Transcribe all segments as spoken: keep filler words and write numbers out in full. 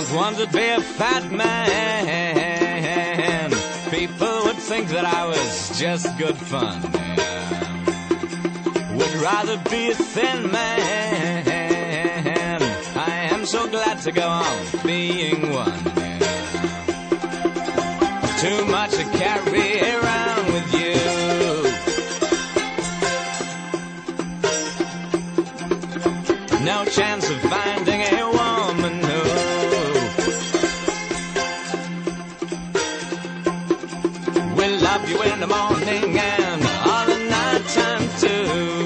Don't want to be a fat man. People would think that I was just good fun. Yeah. Would rather be a thin man. I am so glad to go on being one. Yeah. Too much to carry around with you. No chance of finding a woman who will love you in the morning and all the night time too.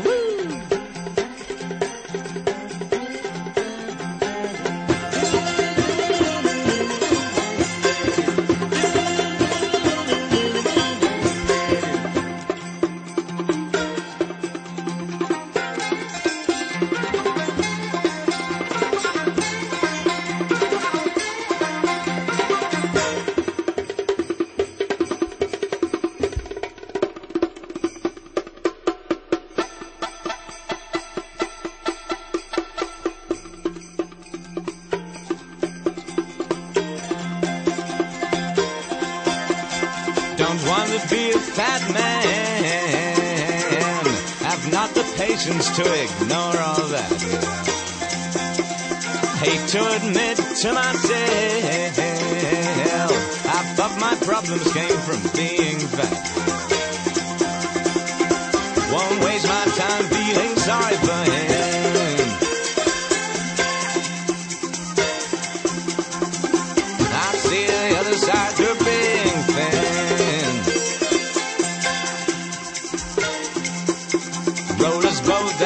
Don't want to be a fat man. I've not the patience to ignore all that. Hate to admit to myself, I thought my problems came from being fat. Won't waste my time feeling sorry for him. I see the other side to being thin. Rollers both